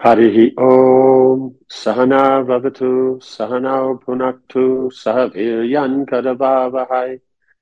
Harihi Om Sahana Vavatu Sahanao Punaktu Sahaviryan Kadavavahai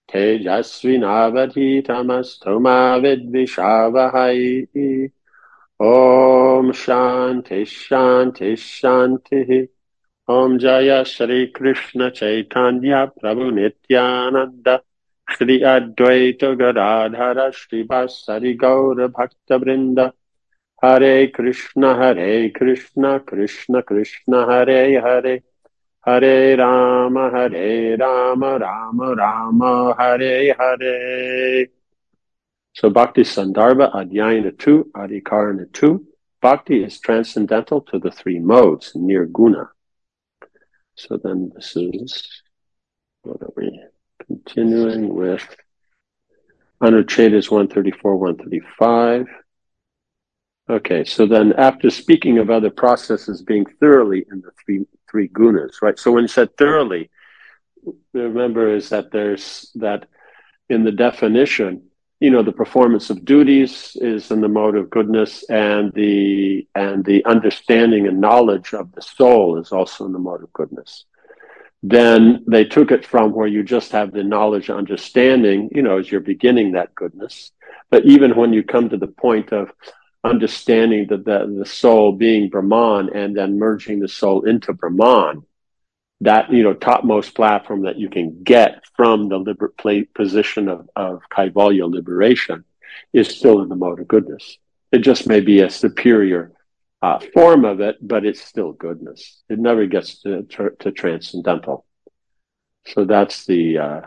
Tejasvinavadhitamastoma Vidvishavahai Om Shanti Shanti Shanti Om Jaya Shri Krishna Chaitanya Prabhu Nityananda Shri Advaita Gadadhara Shri Vasari Gaura Bhakta Vrinda Hare Krishna, Krishna Krishna, Hare Hare, Hare Rama, Rama Rama, Hare Hare. So Bhakti Sandarbha, Adhyayana 2, Adhikarana 2. Bhakti is transcendental to the three modes, Nirguna. So then this is, what are we continuing with? Anuchedas 134, 135. Okay, so then after speaking of other processes being thoroughly in the three gunas, right? So when you said thoroughly, remember is that there's that in the definition, the performance of duties is in the mode of goodness, and the understanding and knowledge of the soul is also in the mode of goodness. Then they took it from where you just have the knowledge and understanding, as you're beginning that goodness. But even when you come to the point of understanding that the soul being Brahman and then merging the soul into Brahman, that, topmost platform that you can get from the position of Kaivalya liberation is still in the mode of goodness. It just may be a superior form of it, but it's still goodness. It never gets to transcendental. So that's the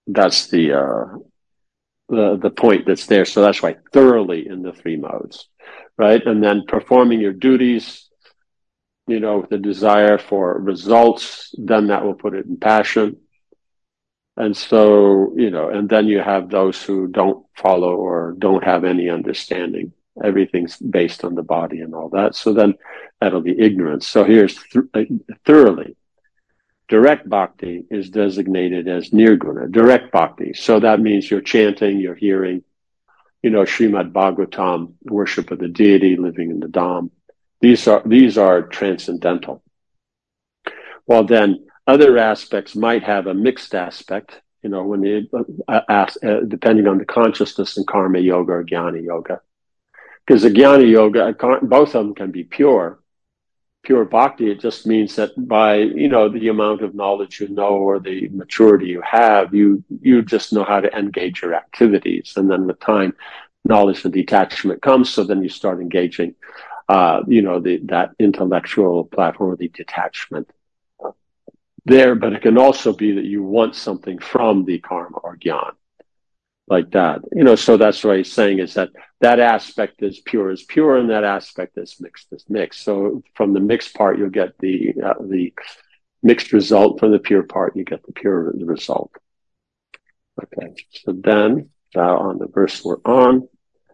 point that's there. So that's why thoroughly in the three modes, right? And then performing your duties, with the desire for results, then that will put it in passion. And so, and then you have those who don't follow or don't have any understanding. Everything's based on the body and all that. So then that'll be ignorance. So here's thoroughly. Direct bhakti is designated as nirguna, direct bhakti. So that means you're chanting, you're hearing, Srimad Bhagavatam, worship of the deity, living in the Dham. These are transcendental. While then other aspects might have a mixed aspect, when they depending on the consciousness in karma yoga or jnana yoga. Because the jnana yoga, both of them can be pure bhakti. It just means that by, the amount of knowledge or the maturity you have, you just know how to engage your activities. And then with time, knowledge and detachment comes. So then you start engaging, that intellectual platform of the detachment there. But it can also be that you want something from the karma or jnana, like that. So that's what he's saying is that aspect is pure and that aspect is mixed. So from the mixed part, you'll get the mixed result. From the pure part, you get the pure result. Okay. So then on the verse we're on,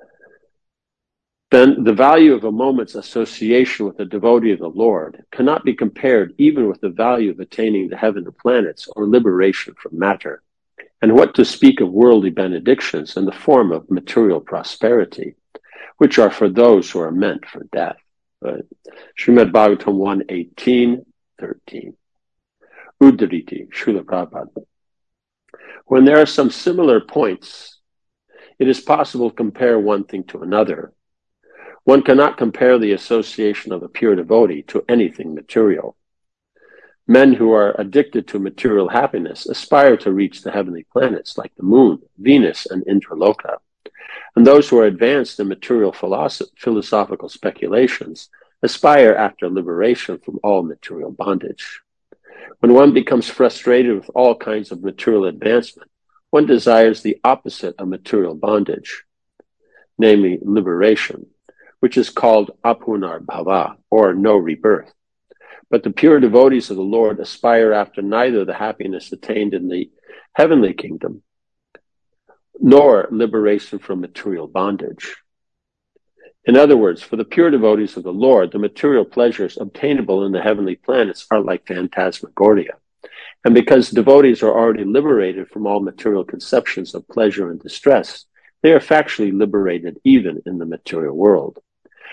then the value of a moment's association with a devotee of the Lord cannot be compared even with the value of attaining the heaven of planets or liberation from matter. And what to speak of worldly benedictions in the form of material prosperity, which are for those who are meant for death. Right? Srimad Bhagavatam 1:18-13. Uddriti, Srila Prabhupada. When there are some similar points, it is possible to compare one thing to another. One cannot compare the association of a pure devotee to anything material. Men who are addicted to material happiness aspire to reach the heavenly planets like the moon, Venus, and Indraloka. And those who are advanced in material philosophical speculations aspire after liberation from all material bondage. When one becomes frustrated with all kinds of material advancement, one desires the opposite of material bondage, namely liberation, which is called apunar bhava, or no rebirth. But the pure devotees of the Lord aspire after neither the happiness attained in the heavenly kingdom, nor liberation from material bondage. In other words, for the pure devotees of the Lord, the material pleasures obtainable in the heavenly planets are like phantasmagoria. And because devotees are already liberated from all material conceptions of pleasure and distress, they are factually liberated even in the material world.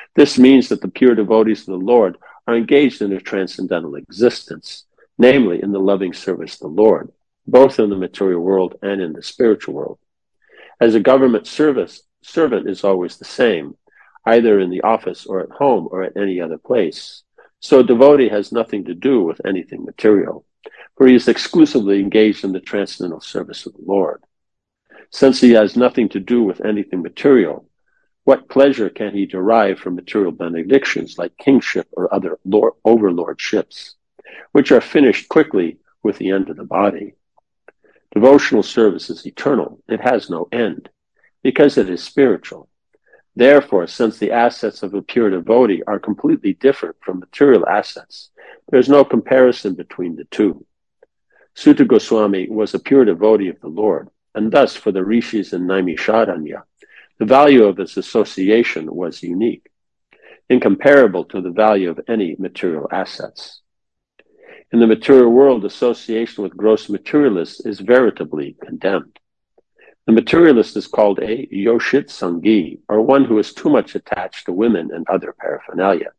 This means that the pure devotees of the Lord are engaged in a transcendental existence, namely in the loving service of the Lord, both in the material world and in the spiritual world. As a government servant is always the same, either in the office or at home or at any other place, so a devotee has nothing to do with anything material, for he is exclusively engaged in the transcendental service of the Lord. Since he has nothing to do with anything material, what pleasure can he derive from material benedictions like kingship or other overlordships, which are finished quickly with the end of the body? Devotional service is eternal. It has no end, because it is spiritual. Therefore, since the assets of a pure devotee are completely different from material assets, there is no comparison between the two. Suta Goswami was a pure devotee of the Lord, and thus for the rishis in Naimisharanya, the value of his association was unique, incomparable to the value of any material assets. In the material world, association with gross materialists is veritably condemned. The materialist is called a yoshit sangi, or one who is too much attached to women and other paraphernalia.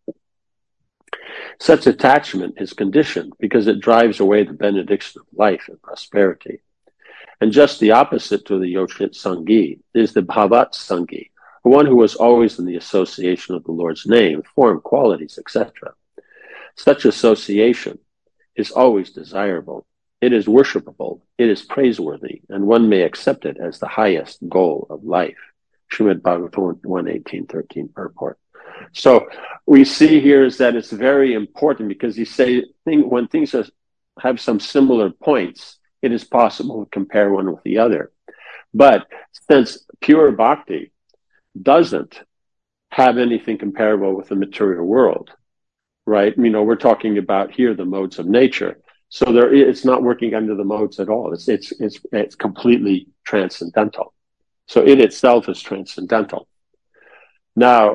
Such attachment is conditioned because it drives away the benediction of life and prosperity. And just the opposite to the yoshit sangi is the bhavat sangi, or one who is always in the association of the Lord's name, form, qualities, etc. Such association is always desirable. It is worshipable, it is praiseworthy, and one may accept it as the highest goal of life. Srimad Bhagavatam 1:18-13 purport. So we see here is that it's very important because you say when things have some similar points, it is possible to compare one with the other. But since pure bhakti doesn't have anything comparable with the material world, right? We're talking about here the modes of nature. So it's not working under the modes at all. It's completely transcendental. So it itself is transcendental. Now,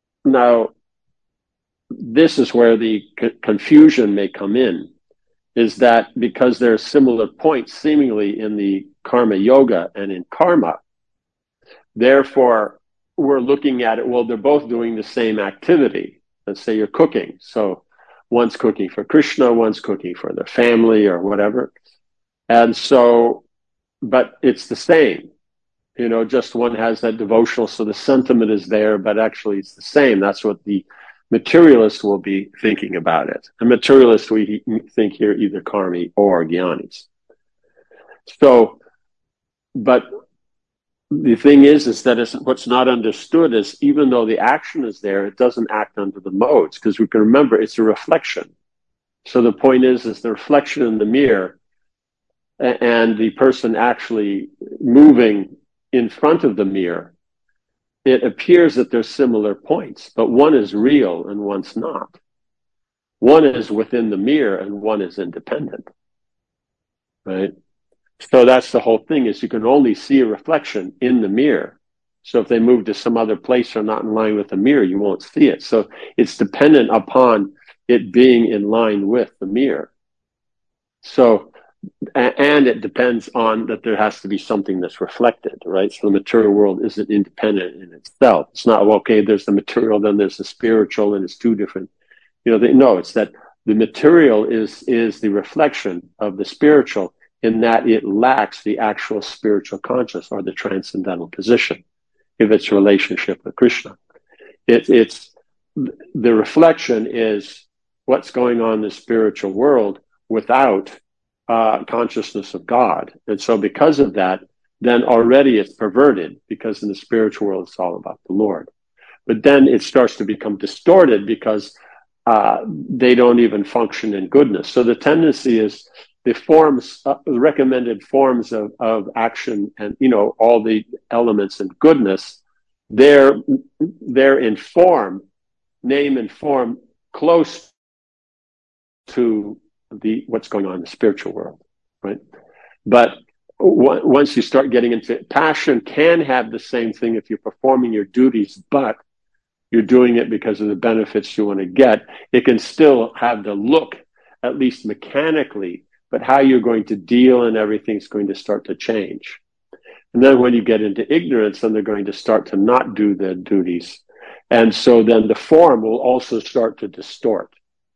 this is where the confusion may come in, is that because there are similar points seemingly in the karma yoga and in karma, therefore we're looking at it, well, they're both doing the same activity. Let's say you're cooking. So one's cooking for Krishna, one's cooking for their family or whatever. And so, but it's the same, just one has that devotional. So the sentiment is there, but actually it's the same. That's what the materialist will be thinking about it. A materialist, we think here either karmi or jnanis. So, but the thing is that what's not understood is even though the action is there, it doesn't act under the modes, because we can remember it's a reflection. So the point is the reflection in the mirror and the person actually moving in front of the mirror, it appears that there's similar points, but one is real and one's not. One is within the mirror and one is independent, right? So that's the whole thing, is you can only see a reflection in the mirror. So if they move to some other place or not in line with the mirror, you won't see it. So it's dependent upon it being in line with the mirror. So, and it depends on that there has to be something that's reflected, right? So the material world isn't independent in itself. It's not, well, okay, there's the material, then there's the spiritual, and it's two different, no, it's that the material is the reflection of the spiritual, in that it lacks the actual spiritual consciousness or the transcendental position of its relationship with Krishna. It's the reflection is what's going on in the spiritual world without consciousness of God. And so because of that, then already it's perverted, because in the spiritual world it's all about the Lord. But then it starts to become distorted because they don't even function in goodness. So the tendency is the forms, the recommended forms of action and, all the elements in goodness, they're in form, name and form, close to what's going on in the spiritual world, right? But once you start getting into passion, can have the same thing if you're performing your duties, but you're doing it because of the benefits you want to get. It can still have the look, at least mechanically, but how you're going to deal and everything's going to start to change. And then when you get into ignorance, then they're going to start to not do their duties. And so then the form will also start to distort.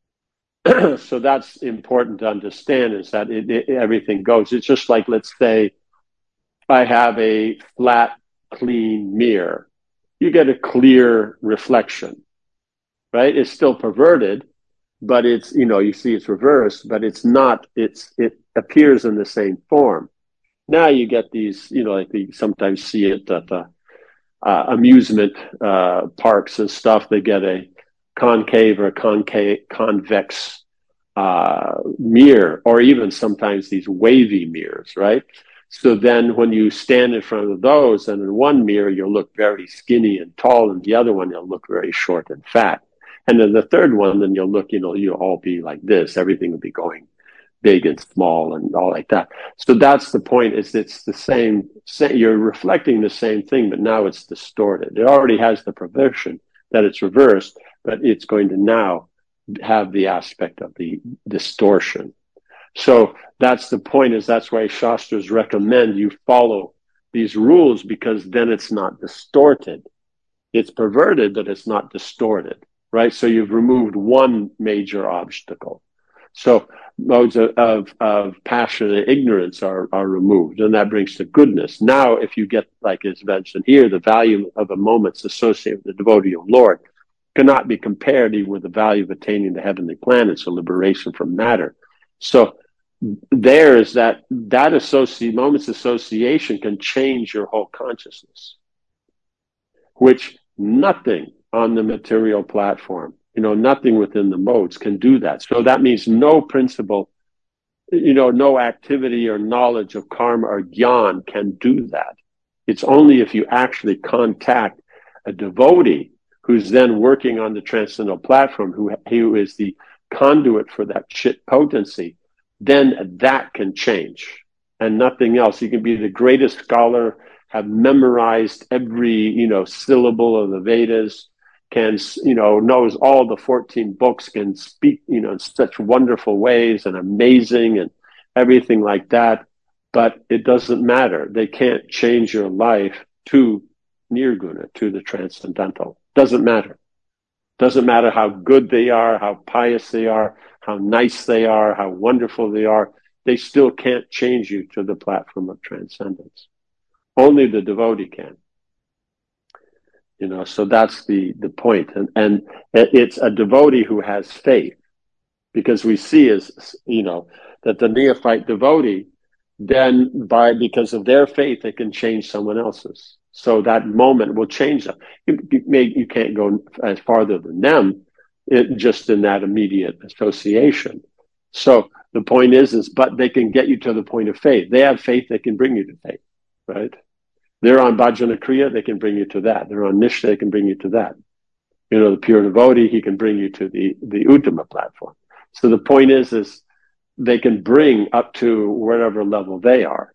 So that's important to understand, is that everything goes. It's just like, let's say I have a flat, clean mirror. You get a clear reflection, right? It's still perverted, but it's, you see it's reversed, but it's not, it appears in the same form. Now you get these, like you sometimes see it at the amusement parks and stuff. They get a concave or convex mirror, or even sometimes these wavy mirrors, right? So then when you stand in front of those, and in one mirror, you'll look very skinny and tall, and the other one, you'll look very short and fat. And then the third one, then you'll look, you'll all be like this. Everything will be going big and small and all like that. So that's the point, is it's the same, you're reflecting the same thing, but now it's distorted. It already has the perversion that it's reversed, but it's going to now have the aspect of the distortion. So that's the point, is that's why Shastras recommend you follow these rules, because then it's not distorted. It's perverted, but it's not distorted, right? So you've removed one major obstacle. So modes of passion and ignorance are removed, and that brings to goodness. Now, if you get, like is mentioned here, the value of a moment's associated with the devotee of Lord cannot be compared even with the value of attaining the heavenly planets or liberation from matter. So there's that moment's association can change your whole consciousness, which nothing on the material platform, nothing within the modes can do that. So that means no principle, no activity or knowledge of karma or jnana can do that. It's only if you actually contact a devotee who's then working on the transcendental platform, who is the conduit for that chit potency, then that can change, and nothing else. You can be the greatest scholar, have memorized every, syllable of the Vedas, can, knows all the 14 books, can speak, in such wonderful ways and amazing and everything like that. But it doesn't matter. They can't change your life to nirguna, to the transcendental. Doesn't matter. Doesn't matter how good they are, how pious they are, how nice they are, how wonderful they are. They still can't change you to the platform of transcendence. Only the devotee can. So that's the point. And it's a devotee who has faith, because we see that the neophyte devotee, then because of their faith, they can change someone else's. So that moment will change them. You can't go as farther than them, just in that immediate association. So the point is, but they can get you to the point of faith. They have faith, they can bring you to faith, right? They're on Bhajana Kriya, they can bring you to that. They're on Nishtha, they can bring you to that. The pure devotee, he can bring you to the Uttama platform. So the point is they can bring up to whatever level they are.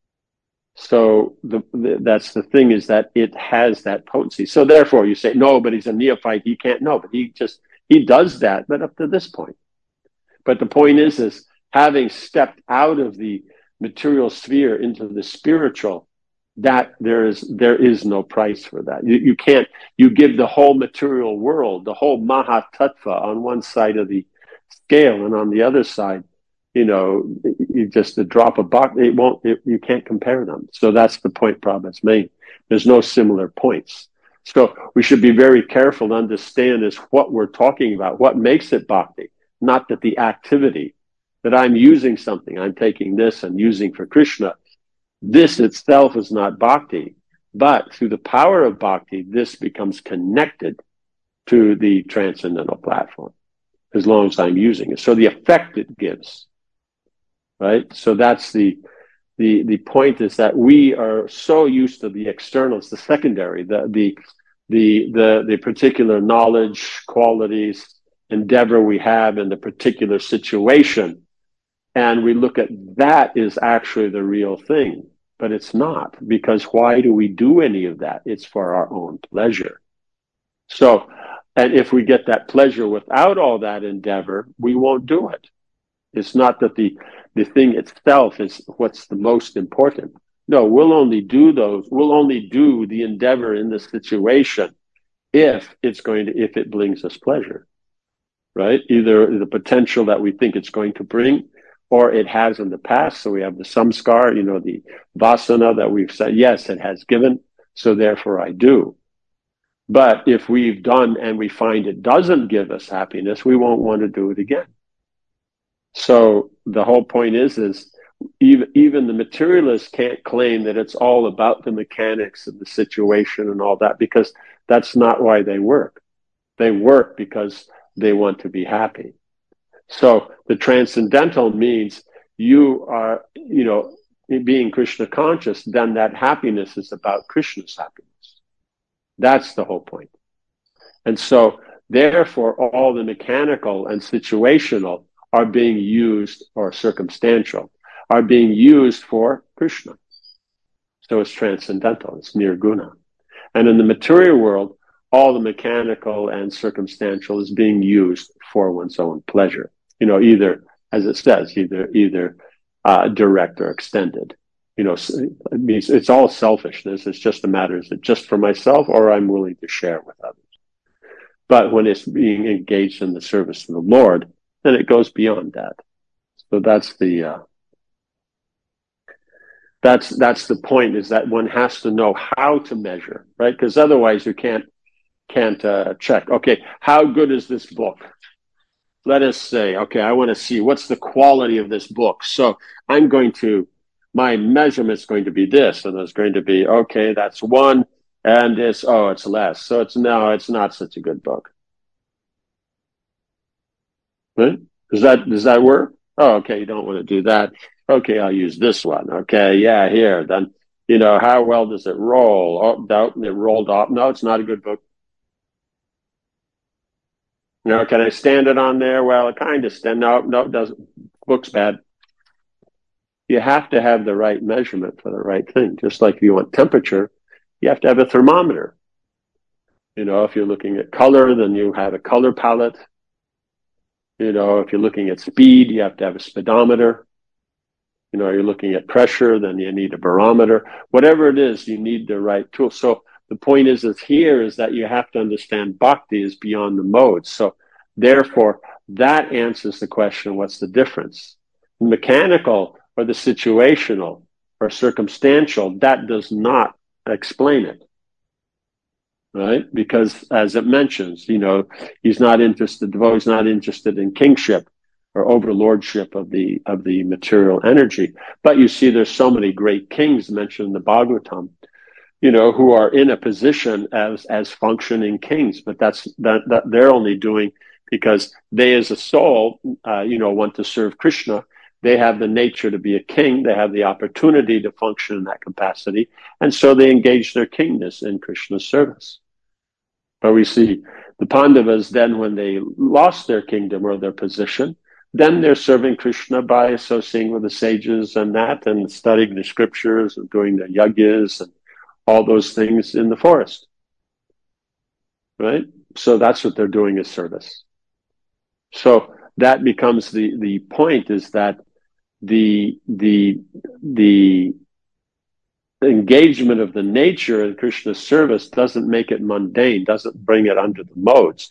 So that's the thing, is that it has that potency. So therefore you say, no, but he's a neophyte, he can't. No, but he does that, but up to this point. But the point is having stepped out of the material sphere into the spiritual, that there is no price for that. You give the whole material world, the whole Mahatattva on one side of the scale, and on the other side, you just a drop of box. You can't compare them. So that's the point Prabhupada's made. There's no similar points. So we should be very careful to understand is what we're talking about. What makes it bhakti? Not that the activity, that I'm using something, I'm taking this and using for Krishna. This itself is not bhakti, but through the power of bhakti, this becomes connected to the transcendental platform, as long as I'm using it. So the effect it gives, right? So that's the point, is that we are so used to the externals, the secondary, the particular knowledge, qualities, endeavor we have in the particular situation. And we look at that is actually the real thing, but it's not, because why do we do any of that? It's for our own pleasure. So, and if we get that pleasure without all that endeavor, we won't do it. It's not that the thing itself is what's the most important. No, we'll only do the endeavor in the situation if it brings us pleasure, right? Either the potential that we think it's going to bring, or it has in the past. So we have the samskar, the vasana that we've said, yes, it has given, so therefore I do. But if we've done and we find it doesn't give us happiness, we won't want to do it again. So the whole point is even the materialists can't claim that it's all about the mechanics of the situation and all that, because that's not why they work. They work because they want to be happy. So the transcendental means you are, being Krishna conscious, then that happiness is about Krishna's happiness. That's the whole point. And so therefore all the mechanical and situational are being used, or circumstantial, are being used for Krishna. So it's transcendental, it's nirguna. And in the material world, all the mechanical and circumstantial is being used for one's own pleasure. Either, as it says, either direct or extended. It means it's all selfishness. It's just a matter, is it just for myself, or I'm willing to share with others? But when it's being engaged in the service of the Lord, then it goes beyond that. So that's the point, is that one has to know how to measure, right? Because otherwise you can't check. Okay, how good is this book? Let us say, okay, I want to see what's the quality of this book. So my measurement's going to be this, and it's going to be, okay, that's 1, and it's less. So it's not such a good book. Right? Does that work? Oh, okay, you don't want to do that. Okay, I'll use this one. Okay, yeah, here. Then, how well does it roll? Oh, no, it rolled off. No, it's not a good book. Can I stand it on there? Well, it kind of stand. No, it doesn't. Book's bad. You have to have the right measurement for the right thing. Just like if you want temperature, you have to have a thermometer. If you're looking at color, then you have a color palette. If you're looking at speed, you have to have a speedometer. You're looking at pressure, then you need a barometer. Whatever it is, you need the right tool. So the point is that you have to understand bhakti is beyond the modes. So therefore, that answers the question, what's the difference? The mechanical or the situational or circumstantial, that does not explain it. Right? Because as it mentions, he's not interested, the devotee's not interested in kingship or overlordship of the material energy. But you see, there's so many great kings mentioned in the Bhagavatam, who are in a position as functioning kings, but that they're only doing because they, as a soul, want to serve Krishna. They have the nature to be a king. They have the opportunity to function in that capacity, and so they engage their kingness in Krishna's service. But we see the Pandavas then, when they lost their kingdom or their position, then they're serving Krishna by associating with the sages and studying the scriptures and doing the yagyas and all those things in the forest. Right? So that's what they're doing as service. So that becomes the point, is that the engagement of the nature in Krishna's service doesn't make it mundane, doesn't bring it under the modes.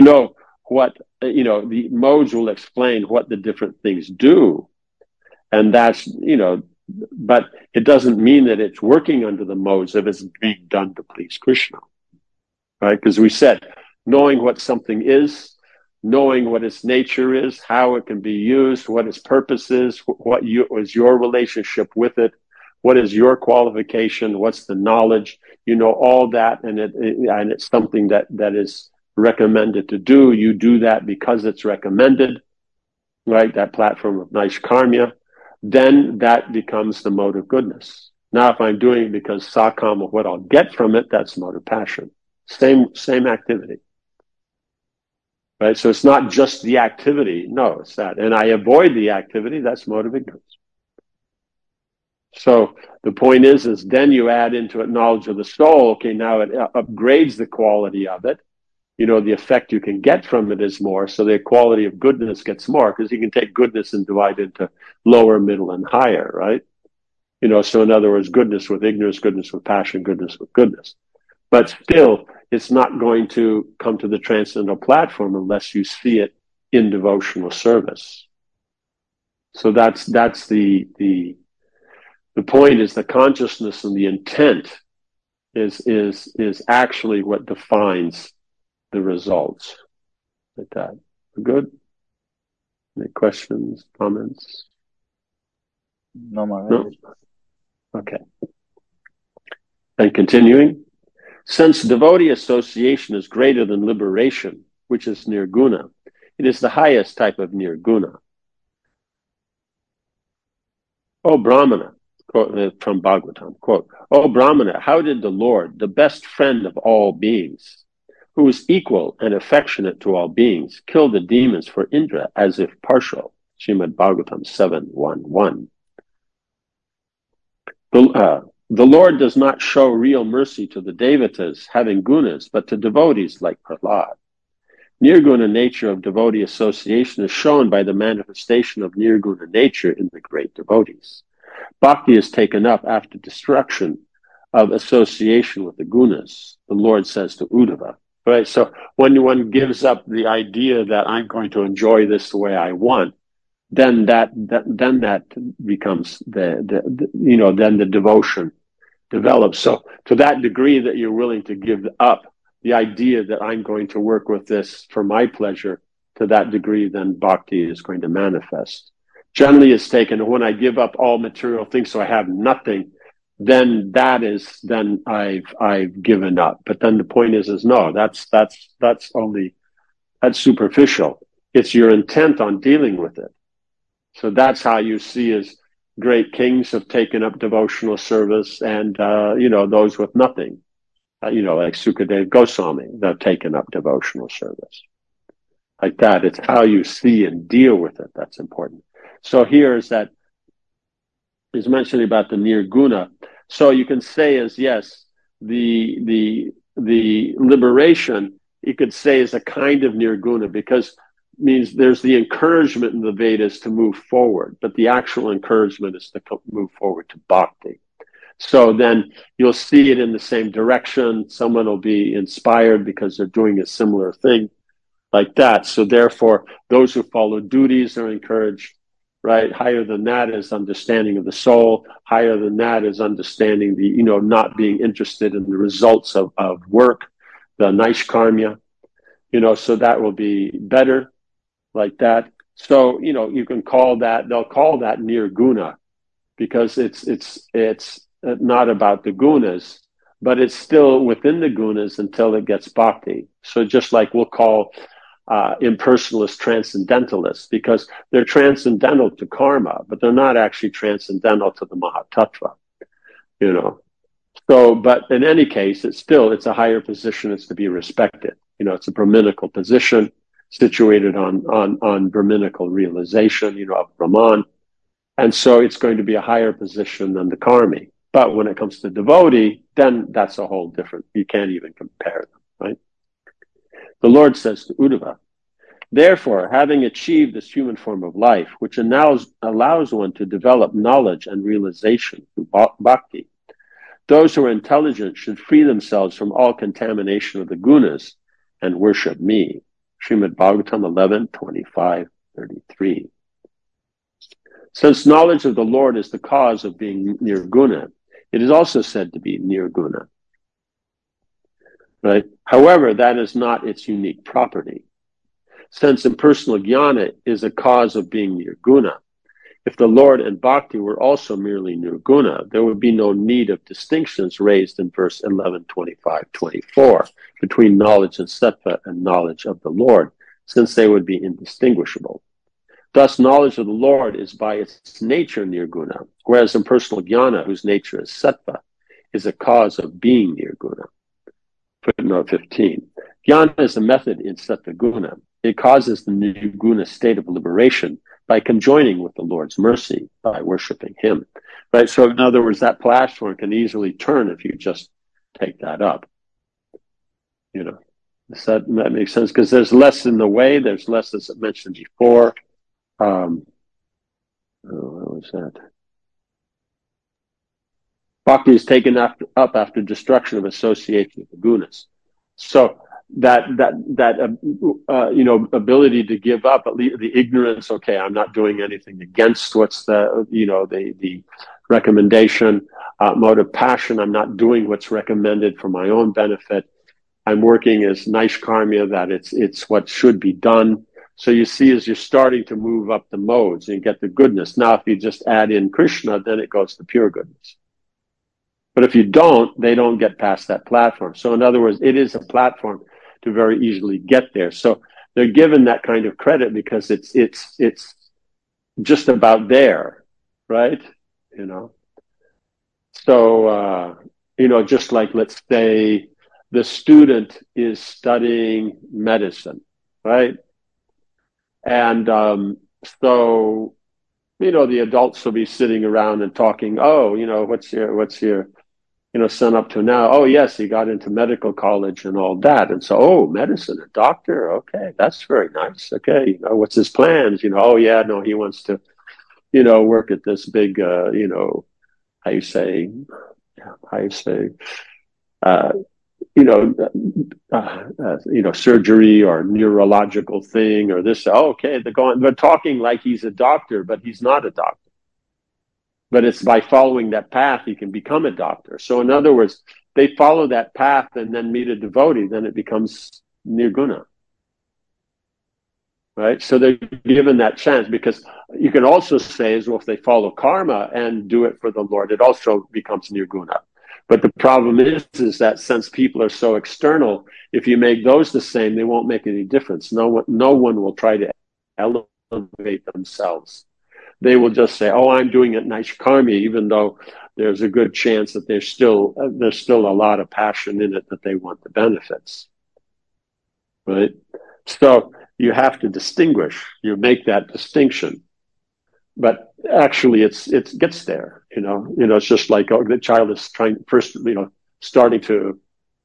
The modes will explain what the different things do. And that's, but it doesn't mean that it's working under the modes if it's being done to please Krishna. Right? Because we said, knowing what something is, knowing what its nature is, how it can be used, what its purpose is, what is your relationship with it, what is your qualification, what's the knowledge, all that, and it's something that is recommended to do. You do that because it's recommended, right? That platform of Naishkarmya, then that becomes the mode of goodness. Now, if I'm doing it because sakam, of what I'll get from it, that's mode of passion. Same activity. Right? So it's not just the activity. No, it's that. And I avoid the activity, that's mode of ignorance. So the point is then you add into it knowledge of the soul. Okay, now it upgrades the quality of it. The effect you can get from it is more. So the quality of goodness gets more, because you can take goodness and divide it into lower, middle, and higher, right? So in other words, goodness with ignorance, goodness with passion, goodness with goodness. But still, it's not going to come to the transcendental platform unless you see it in devotional service. So that's the point is the consciousness and the intent is actually what defines the results. Like that. Good? Any questions, comments? No, No? Okay. And continuing. Since devotee association is greater than liberation, which is nirguna, it is the highest type of nirguna. O Brahmana, quote, from Bhagavatam, quote, O Brahmana, how did the Lord, the best friend of all beings, who is equal and affectionate to all beings, kill the demons for Indra as if partial? Srimad Bhagavatam 7.1.1. The Lord does not show real mercy to the devatas having gunas, but to devotees like Prahlad. Nirguna nature of devotee association is shown by the manifestation of nirguna nature in the great devotees. Bhakti is taken up after destruction of association with the gunas, the Lord says to Uddhava. Right? So when one gives up the idea that I'm going to enjoy this the way I want, then that becomes then the devotion develops. So to that degree that you're willing to give up the idea that I'm going to work with this for my pleasure, to that degree, then bhakti is going to manifest. Generally, it's taken when I give up all material things, so I have nothing. Then I've given up. But then the point is no, that's superficial. It's your intent on dealing with it. So that's how you see as great kings have taken up devotional service, and those with nothing, like Sukadeva Goswami, they've taken up devotional service. Like that, it's how you see and deal with it that's important. So here is mentioning about the nirguna. So you can say as yes, the liberation you could say is a kind of nirguna, because means there's the encouragement in the Vedas to move forward, but the actual encouragement is to move forward to bhakti. So then you'll see it in the same direction. Someone will be inspired because they're doing a similar thing like that. So therefore, those who follow duties are encouraged, right? Higher than that is understanding of the soul. Higher than that is understanding the, not being interested in the results of work, the Naishkarmya, so that will be better. Like that. So, you can call that, they'll call that nirguna, because it's not about the gunas, but it's still within the gunas until it gets bhakti. So just like we'll call impersonalists transcendentalists, because they're transcendental to karma, but they're not actually transcendental to the Mahatattva, So, but in any case, it's a higher position. It's to be respected. It's a Brahminical position, situated on Brahminical realization, of Brahman. And so it's going to be a higher position than the karmi. But when it comes to devotee, then that's a whole different, you can't even compare them, right? The Lord says to Uddhava, therefore, having achieved this human form of life, which allows one to develop knowledge and realization through bhakti, those who are intelligent should free themselves from all contamination of the gunas and worship me. Srimad Bhagavatam 11:25-33. Since knowledge of the Lord is the cause of being nirguna, it is also said to be nirguna. Right? However, that is not its unique property. Since impersonal jnana is a cause of being nirguna, if the Lord and bhakti were also merely nirguna, there would be no need of distinctions raised in verse 11:25-24 between knowledge and sattva and knowledge of the Lord, since they would be indistinguishable. Thus, knowledge of the Lord is by its nature nirguna, whereas impersonal jnana, whose nature is sattva, is a cause of being nirguna. Footnote 15. Jnana is a method in sattva guna. It causes the nirguna state of liberation by conjoining with the Lord's mercy, by worshiping him. Right? So in other words, that platform can easily turn if you just take that up. Does that make sense? Because there's less in the way, there's less, as I mentioned before. What was that? Bhakti is taken up after destruction of association with the gunas. So that ability to give up, at least the ignorance. Okay, I'm not doing anything against what's the recommendation. Mode of passion. I'm not doing what's recommended for my own benefit. I'm working as Naishkarmya, that it's what should be done. So you see, as you're starting to move up the modes and get the goodness. Now, if you just add in Krishna, then it goes to pure goodness. But if you don't, they don't get past that platform. So in other words, it is a platform to very easily get there. So they're given that kind of credit because it's just about there, right? So just like, let's say the student is studying medicine, right? And so the adults will be sitting around and talking. Oh, what's your son up to now? Oh, yes, he got into medical college and all that. And so, oh, medicine, a doctor. Okay, that's very nice. Okay, what's his plans? Oh, yeah, no, he wants to, work at this big, how you say, uh, surgery or neurological thing or this. Oh, okay, they're talking like he's a doctor, but he's not a doctor. But it's by following that path he can become a doctor. So in other words, they follow that path and then meet a devotee, then it becomes nirguna. Right? So they're given that chance, because you can also say, as well, if they follow karma and do it for the Lord, it also becomes nirguna. But the problem is that since people are so external, if you make those the same, they won't make any difference. No one will try to elevate themselves. They will just say, "Oh, I'm doing it Naishkarmya," even though there's a good chance that there's still a lot of passion in it, that they want the benefits, right? So you have to distinguish. You make that distinction, but actually, it gets there. It's just like the child is starting to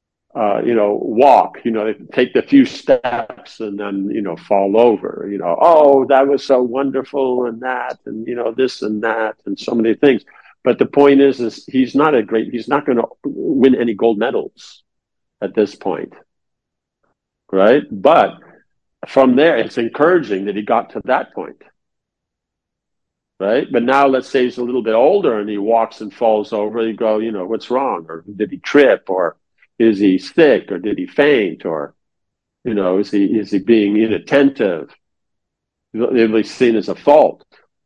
walk. They take the few steps and then fall over. Oh, that was so wonderful, and that, and this and that, and so many things. But the point is he's not going to win any gold medals at this point, right? But from there, it's encouraging that he got to that point, right? But now, let's say he's a little bit older and he walks and falls over. You go, what's wrong? Or did he trip? Or is he sick? Or did he faint? Or, is he being inattentive? It'll be seen as a fault,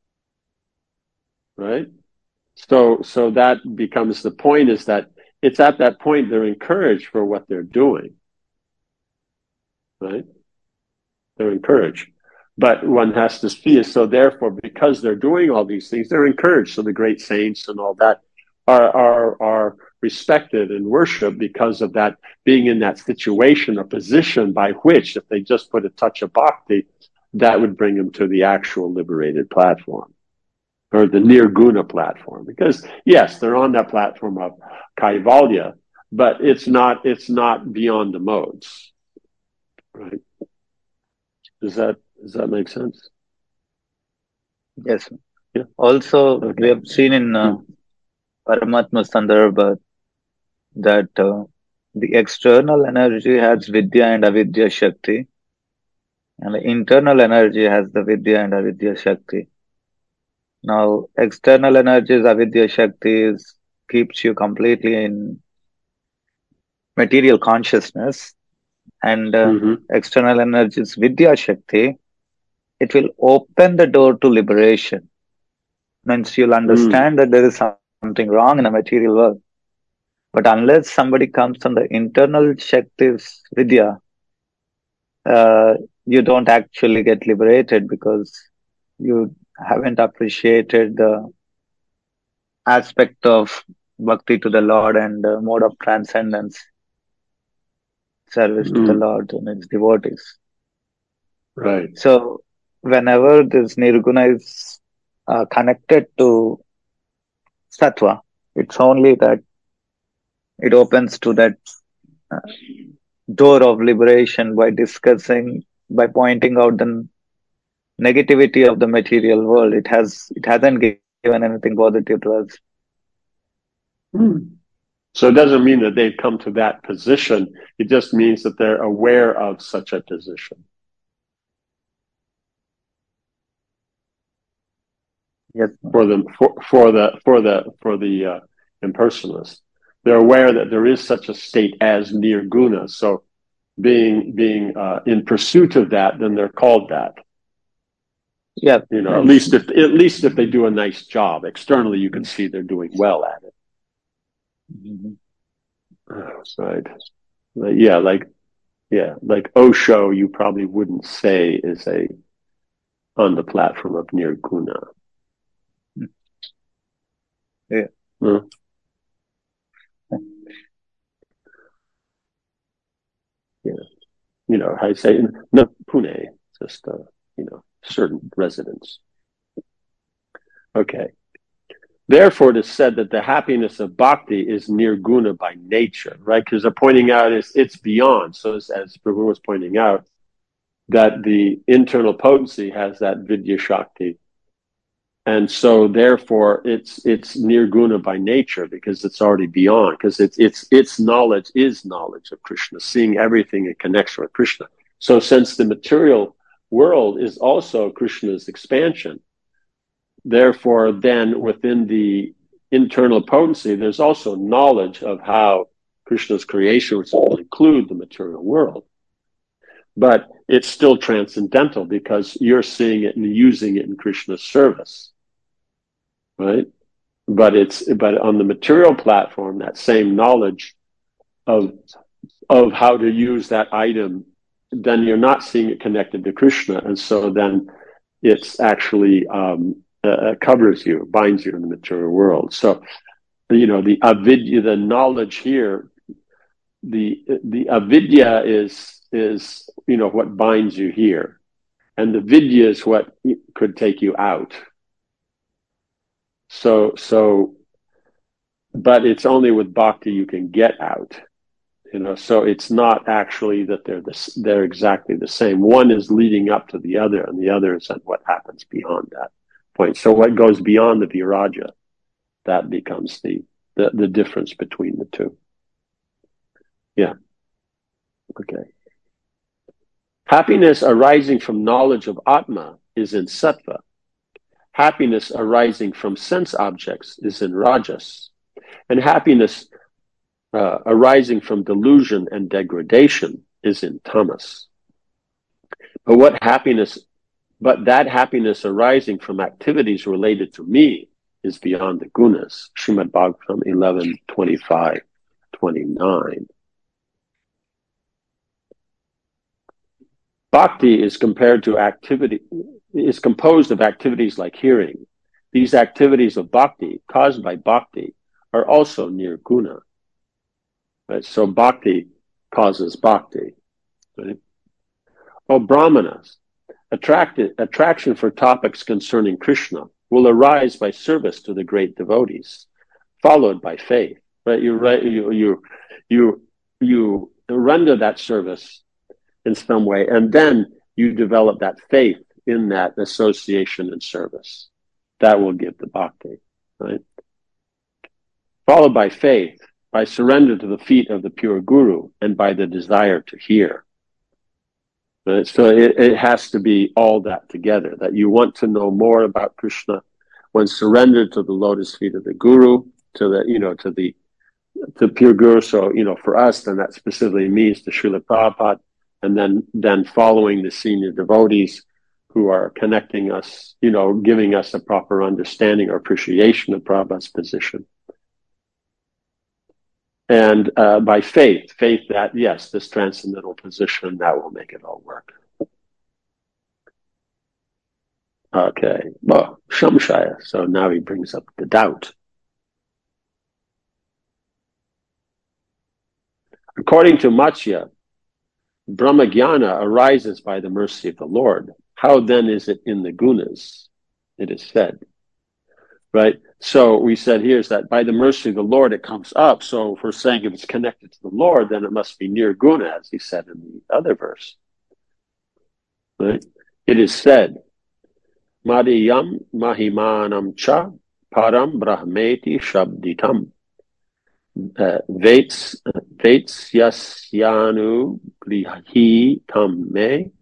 right? So that becomes the point, is that it's at that point they're encouraged for what they're doing, right? They're encouraged. But one has to see it. So therefore, because they're doing all these things, they're encouraged. So the great saints and all that are respected and worshipped because of that, being in that situation or position by which, if they just put a touch of bhakti, that would bring them to the actual liberated platform, or the nirguna platform. Because yes, they're on that platform of kaivalya, but it's not beyond the modes, right? Does that make sense? Yes. Yeah. Also, Okay. we have seen in Paramatma Sandarbha that the external energy has Vidya and Avidya Shakti, and the internal energy has the Vidya and Avidya Shakti. Now, external energies, Avidya Shakti, keeps you completely in material consciousness, and external energies, Vidya Shakti, it will open the door to liberation. Means you'll understand that there is something wrong in the material world. But unless somebody comes from the internal Shakti's Vidya, you don't actually get liberated, because you haven't appreciated the aspect of bhakti to the Lord and the mode of transcendence, service to the Lord and its devotees. Right. So whenever this nirguna is connected to sattva, it's only that it opens to that door of liberation by pointing out the negativity of the material world. It hasn't given anything positive to us. So it doesn't mean that they've come to that position. It just means that they're aware of such a position. Yes. For the impersonalist, they're aware that there is such a state as nirguna. So being in pursuit of that, then they're called that. Yeah. At least if they do a nice job externally, you can see they're doing well at it. Right. Like Osho, you probably wouldn't say is on the platform of nirguna. Yeah. Yeah. I say no Pune, just certain residents. Okay. Therefore, it is said that the happiness of bhakti is nirguna by nature, right? Because they're pointing out it's beyond. So as Prabhu was pointing out, that the internal potency has that vidya shakti. And so therefore it's nirguna by nature because it's already beyond, because its knowledge is knowledge of Krishna, seeing everything in connection with Krishna. So since the material world is also Krishna's expansion, therefore, then within the internal potency, there's also knowledge of how Krishna's creation, which will include the material world. But it's still transcendental because you're seeing it and using it in Krishna's service, right? But on the material platform, that same knowledge of how to use that item, then you're not seeing it connected to Krishna, and so then it's actually covers you, binds you in the material world. So, the avidya, the knowledge here, the avidya is what binds you here, and the vidya is what could take you out. So, but it's only with bhakti you can get out. So it's not actually that they're exactly the same. One is leading up to the other, and the other is what happens beyond that point. So what goes beyond the viraja, that becomes the difference between the two. Yeah. Okay. Happiness arising from knowledge of Atma is in sattva. Happiness arising from sense objects is in rajas. And happiness arising from delusion and degradation is in tamas. But that happiness arising from activities related to me is beyond the gunas. Srimad Bhagavatam 11:25-29. Bhakti is composed of activities like hearing. These activities of bhakti, caused by bhakti, are also nirguna. Right? So bhakti causes bhakti. Right? O Brahmanas, attraction for topics concerning Krishna will arise by service to the great devotees, followed by faith. Right? You render that service in some way, and then you develop that faith in that association and service. That will give the bhakti, right? Followed by faith, by surrender to the feet of the pure guru, and by the desire to hear. Right? So it has to be all that together, that you want to know more about Krishna when surrendered to the lotus feet of the guru, to the pure guru. So, for us, then that specifically means to Srila Prabhupada, and then following the senior devotees who are connecting us, giving us a proper understanding or appreciation of Prabhupada's position. And by faith that, yes, this transcendental position, that will make it all work. Okay, well, Shamshaya. So now he brings up the doubt. According to Matsya, Brahmagyana arises by the mercy of the Lord. How then is it in the gunas? It is said. Right? So we said here is that by the mercy of the Lord it comes up. So if we're saying if it's connected to the Lord, then it must be nirguna, as he said in the other verse. Right? It is said, Madhyam mahimanam cha param brahmeti shabditam. Vaitsyanu grihi tam me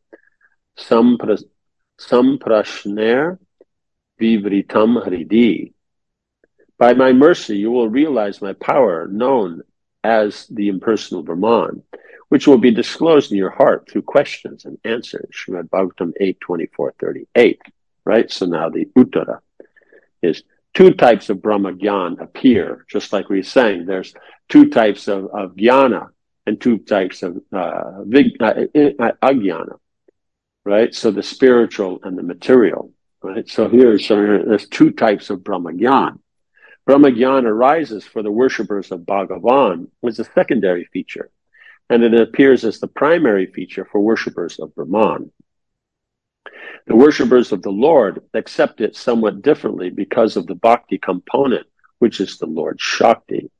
samprashner vivritam hridi. By my mercy, you will realize my power, known as the impersonal Brahman, which will be disclosed in your heart through questions and answers. Srimad Bhagavatam 8:24-38. Right? So now the Uttara is two types of Brahma Gyan appear, just like we were saying. There's two types of Jnana and two types of Ajnana. Right? So the spiritual and the material. Right? So there's two types of Brahma Gyan. Brahma Gyan arises for the worshippers of Bhagavan as a secondary feature, and it appears as the primary feature for worshippers of Brahman. The worshippers of the Lord accept it somewhat differently because of the bhakti component, which is the Lord's Shakti.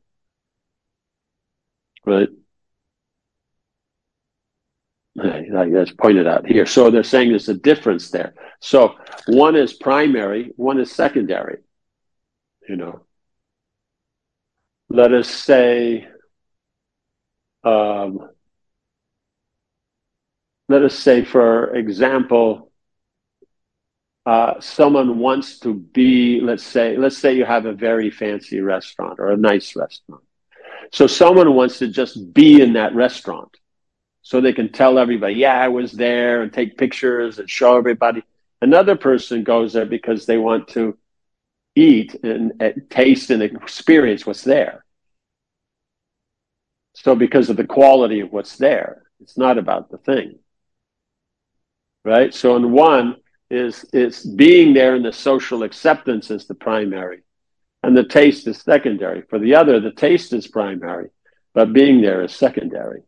Right? That's pointed out here. So they're saying there's a difference there. So one is primary, one is secondary. Let us say, for example, someone wants to be, let's say you have a very fancy restaurant or a nice restaurant. So someone wants to just be in that restaurant so they can tell everybody, yeah, I was there, and take pictures and show everybody. Another person goes there because they want to eat and taste and experience what's there. So because of the quality of what's there, it's not about the thing. Right? So in one it's being there, and the social acceptance is the primary, and the taste is secondary. For the other, the taste is primary, but being there is secondary.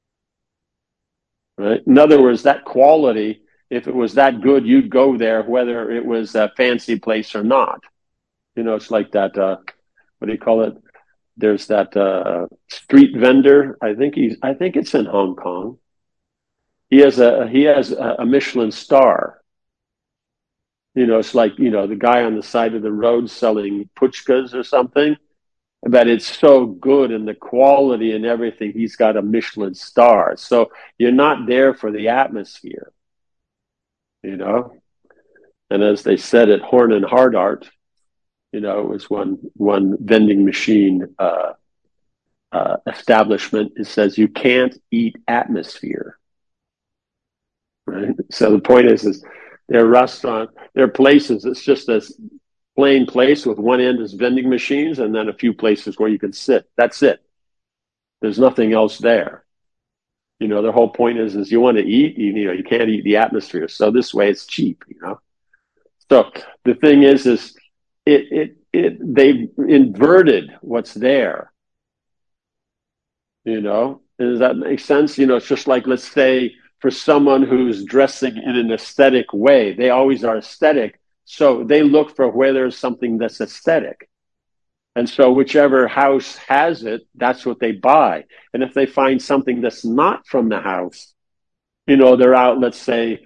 Right? In other words, that quality, if it was that good, you'd go there whether it was a fancy place or not. It's like that, what do you call it? There's that street vendor. I think it's in Hong Kong. He has a Michelin star. It's like, the guy on the side of the road selling puchkas or something. But it's so good, and the quality and everything, he's got a Michelin star. So you're not there for the atmosphere, And as they said at Horn and Hardart, it was one vending machine establishment. It says you can't eat atmosphere. Right? So the point is their restaurant, their places, it's just this plain place with one end is vending machines and then a few places where you can sit. That's it. There's nothing else there. Their whole point is you want to eat, you can't eat the atmosphere. So this way it's cheap, So the thing is they've inverted what's there. Does that make sense? It's just like, let's say, for someone who's dressing in an aesthetic way, they always are aesthetic. So they look for where there's something that's aesthetic. And so whichever house has it, that's what they buy. And if they find something that's not from the house, they're out, let's say,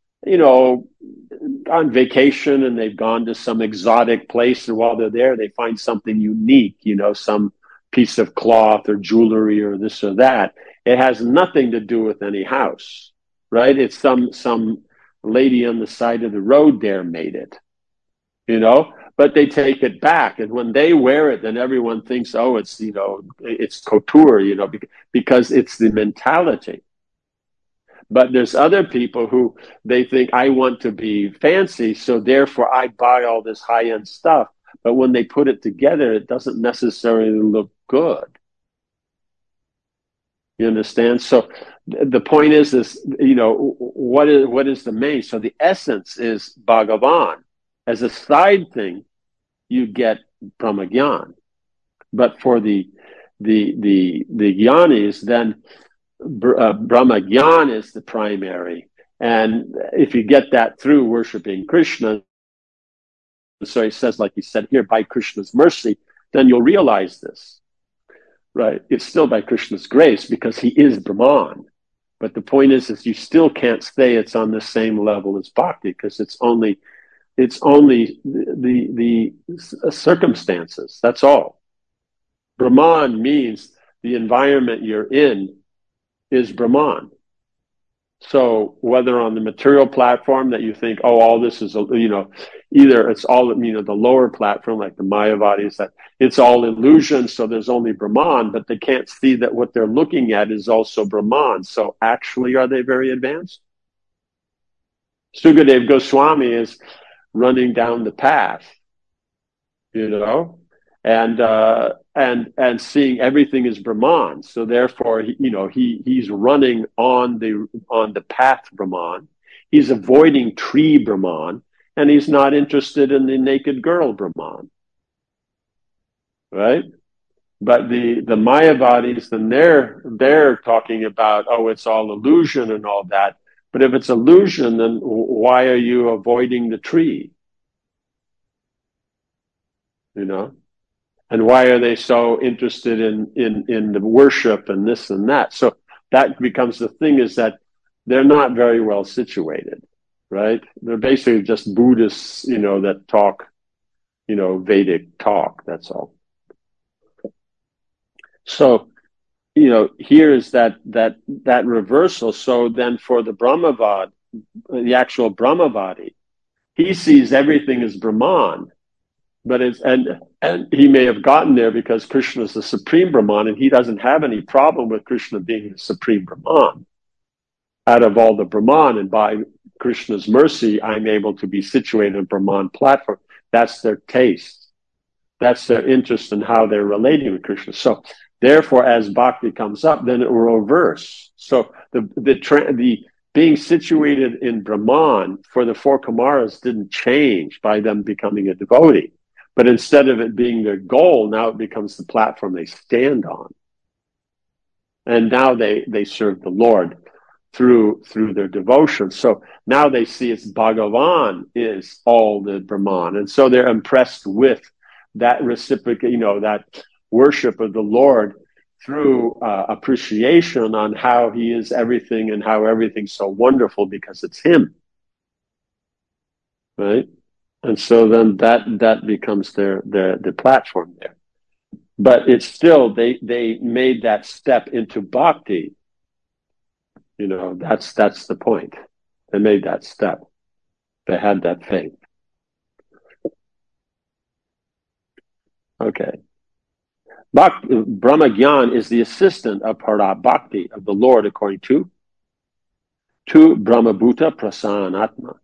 on vacation, and they've gone to some exotic place, and while they're there, they find something unique, some piece of cloth or jewelry or this or that. It has nothing to do with any house, right? It's some lady on the side of the road there made it, but they take it back. And when they wear it, then everyone thinks, oh, it's, it's couture, because it's the mentality. But there's other people who they think, I want to be fancy, so therefore I buy all this high-end stuff. But when they put it together, it doesn't necessarily look good. You understand? So the point is what is the main? So the essence is Bhagavan. As a side thing, you get Brahma Gyan. But for the Gyanis, then Brahma Gyan is the primary. And if you get that through worshiping Krishna, so he says, like he said here, by Krishna's mercy, then you'll realize this. Right? It's still by Krishna's grace because he is Brahman. But the point is you still can't say it's on the same level as bhakti because it's only the circumstances. That's all. Brahman means the environment you're in is Brahman. So whether on the material platform that you think, oh, all this is, either it's all, the lower platform, like the Mayavadis, that it's all illusion, so there's only Brahman, but they can't see that what they're looking at is also Brahman. So actually, are they very advanced? Sukadev Goswami is running down the path, and seeing everything as Brahman. So therefore, he's running on the path Brahman. He's avoiding tree Brahman, and he's not interested in the naked girl Brahman, right? But the Mayavadis, then they're talking about, oh, it's all illusion and all that. But if it's illusion, then why are you avoiding the tree? And why are they so interested in the worship and this and that? So that becomes the thing, is that they're not very well situated, right? They're basically just Buddhists, that talk, Vedic talk, that's all. So, here is that reversal. So then for the Brahmavad, the actual Brahmavadi, he sees everything as Brahman. But and he may have gotten there because Krishna is the supreme Brahman, and he doesn't have any problem with Krishna being the supreme Brahman. Out of all the Brahman, and by Krishna's mercy, I'm able to be situated in Brahman platform. That's their taste. That's their interest in how they're relating with Krishna. So therefore, as bhakti comes up, then it will reverse. So the being situated in Brahman for the four Kumaras didn't change by them becoming a devotee. But instead of it being their goal, now it becomes the platform they stand on. And now they serve the Lord through their devotion. So now they see it's Bhagavan is all the Brahman. And so they're impressed with that reciprocal, that worship of the Lord through appreciation on how he is everything and how everything's so wonderful because it's him. Right? And so then that becomes the platform there. But it's still, they made that step into bhakti. That's the point. They made that step. They had that faith. Okay. Brahma Gyan is the assistant of Para Bhakti of the Lord according to Brahma Bhuta Prasanatma.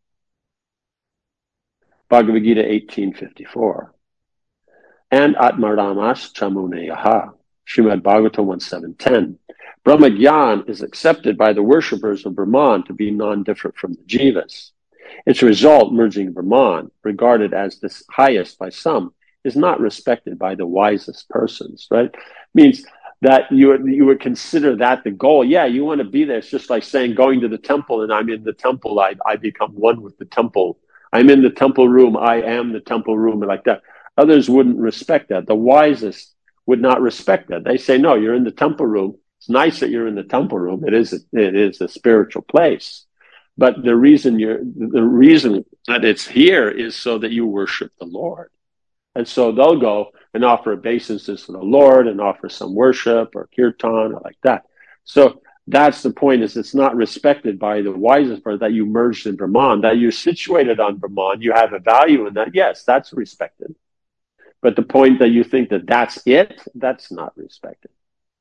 Bhagavad Gita 1854. And Atmaramas Chamuneyaha, Srimad Bhagavatam 1.7.10. Brahma Gyan is accepted by the worshippers of Brahman to be non-different from the jivas. Its result, merging Brahman, regarded as the highest by some, is not respected by the wisest persons, right? Means that you would consider that the goal. Yeah, you want to be there. It's just like saying going to the temple, and I'm in the temple, I become one with the temple. I'm in the temple room, I am the temple room, like that. Others wouldn't respect that. The wisest would not respect that. They say, no, you're in the temple room. It's nice that you're in the temple room. It is a spiritual place. But the reason that it's here is so that you worship the Lord. And so they'll go and offer obeisances to the Lord and offer some worship or kirtan or like that. So that's the point, is it's not respected by the wisest part that you merged in Brahman, that you're situated on Brahman, you have a value in that. Yes, that's respected. But the point that you think that that's it, that's not respected.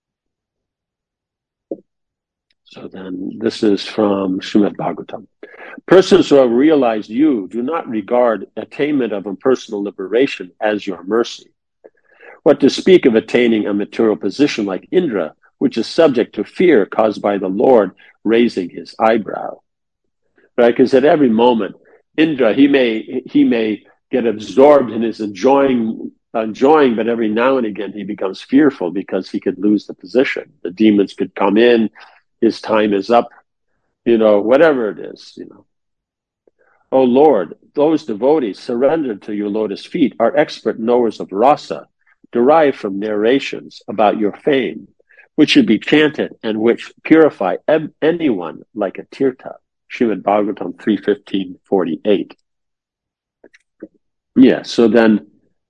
So then this is from Srimad Bhagavatam. Persons who have realized you do not regard attainment of impersonal liberation as your mercy. What to speak of attaining a material position like Indra, which is subject to fear caused by the Lord raising his eyebrow. Right? Because at every moment, Indra, he may get absorbed in his enjoying, but every now and again he becomes fearful because he could lose the position. The demons could come in, his time is up, whatever it is, O Lord, those devotees surrendered to your lotus feet are expert knowers of rasa, derived from narrations about your fame, which should be chanted and which purify anyone like a tirtha. Srimad Bhagavatam 3:15-48. Yeah, so then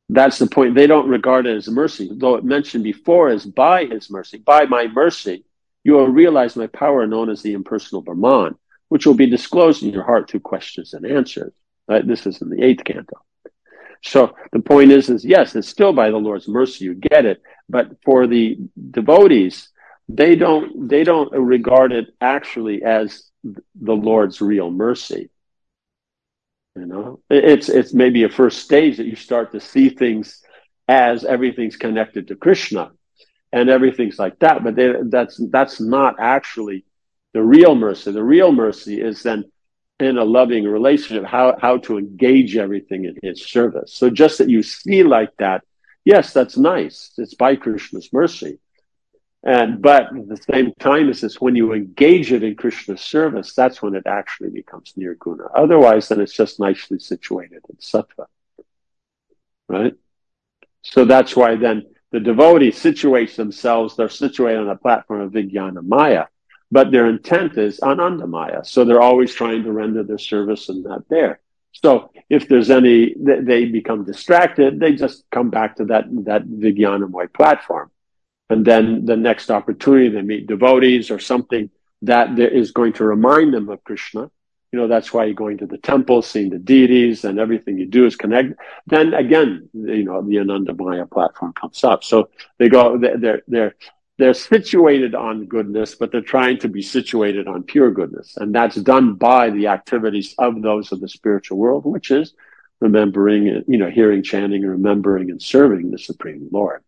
That's the point. They don't regard it as mercy, though it mentioned before as by his mercy. By my mercy, you will realize my power known as the impersonal Brahman, which will be disclosed in your heart through questions and answers. Right? This is in the 8th canto. So the point is yes, it's still by the Lord's mercy you get it, but for the devotees, they don't regard it actually as the Lord's real mercy. You know, it's maybe a first stage that you start to see things as everything's connected to Krishna and everything's like that, but that's not actually the real mercy. The real mercy is then in a loving relationship, how to engage everything in his service. So just that you see like that, yes, that's nice. It's by Krishna's mercy. But at the same time, it's when you engage it in Krishna's service, that's when it actually becomes nirguna. Otherwise, then it's just nicely situated in sattva. Right? So that's why then the devotee situates themselves, they're situated on a platform of Vijnana Maya, but their intent is Anandamaya. So they're always trying to render their service and not there. So if there's any, they become distracted, they just come back to that Vijnanamaya platform. And then the next opportunity, they meet devotees or something that is going to remind them of Krishna. You know, that's why you're going to the temple, seeing the deities, and everything you do is connect. Then again, you know, the Anandamaya platform comes up. So they go, they're situated on goodness, but they're trying to be situated on pure goodness. And that's done by the activities of those of the spiritual world, which is remembering, you know, hearing, chanting, remembering, and serving the Supreme Lord.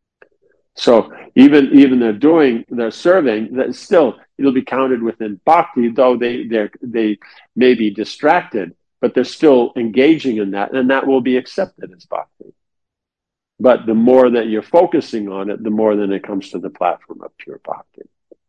So even they're serving, that still it'll be counted within bhakti, though they may be distracted, but they're still engaging in that, and that will be accepted as bhakti. But the more that you're focusing on it, the more then it comes to the platform of pure bhakti.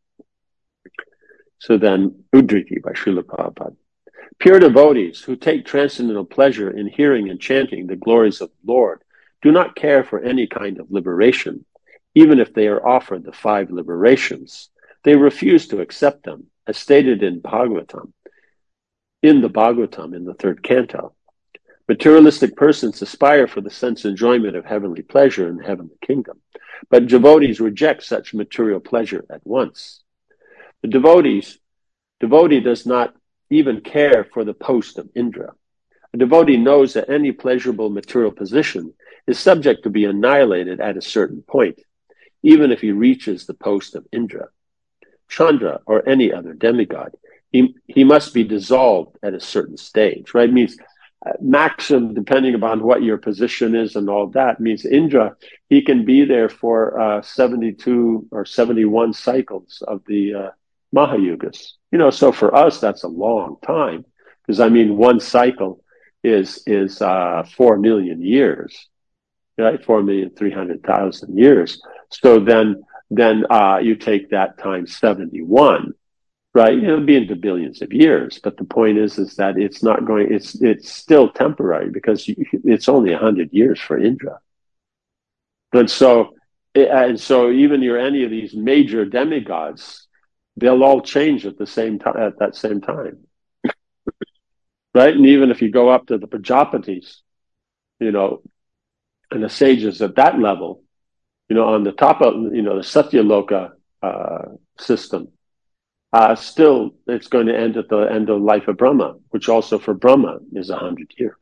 So then, Uddriti by Srila Prabhupada. Pure devotees who take transcendental pleasure in hearing and chanting the glories of the Lord do not care for any kind of liberation. Even if they are offered the 5 liberations, they refuse to accept them, as stated in Bhagavatam. In the Bhagavatam, in the 3rd canto, materialistic persons aspire for the sense enjoyment of heavenly pleasure in the heavenly kingdom, but devotees reject such material pleasure at once. The devotee does not even care for the post of Indra. A devotee knows that any pleasurable material position is subject to be annihilated at a certain point, even if he reaches the post of Indra, Chandra, or any other demigod. He must be dissolved at a certain stage, right? It means maximum, depending upon what your position is and all that, means Indra, he can be there for 72 or 71 cycles of the Mahayugas. You know, so for us, that's a long time, because I mean, one cycle is 4 million years, right? 4,300,000 years. So then you take that times 71, right? It'll be into billions of years. But the point is that it's not going. It's still temporary, because it's only 100 years for Indra. And so even any of these major demigods, they'll all change at the same time, at that same time, right? And even if you go up to the Prajapatis, you know, and the sages at that level, you know, on the top of, you know, the Satyaloka system, still it's going to end at the end of life of Brahma, which also for Brahma is 100 years.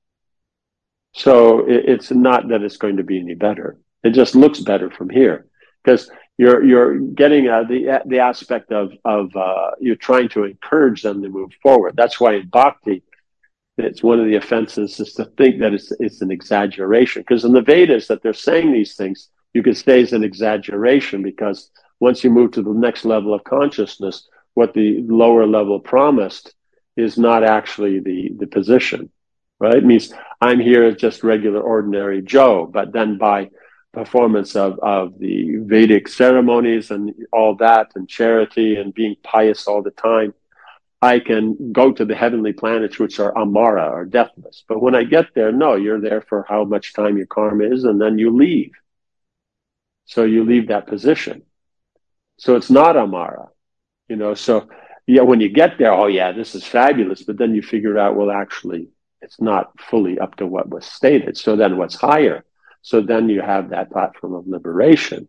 So it's not that it's going to be any better. It just looks better from here, because you're getting the aspect of you're trying to encourage them to move forward. That's why in bhakti, it's one of the offenses is to think that it's an exaggeration, because in the Vedas that they're saying these things, you could say is an exaggeration, because once you move to the next level of consciousness, what the lower level promised is not actually the position, right? It means I'm here as just regular, ordinary Joe, but then by performance of the Vedic ceremonies and all that, and charity and being pious all the time, I can go to the heavenly planets, which are Amara, or deathless. But when I get there, no, you're there for how much time your karma is, and then you leave. So you leave that position. So it's not Amara, you know. So yeah, when you get there, oh yeah, this is fabulous. But then you figure out, well, actually, it's not fully up to what was stated. So then what's higher? So then you have that platform of liberation,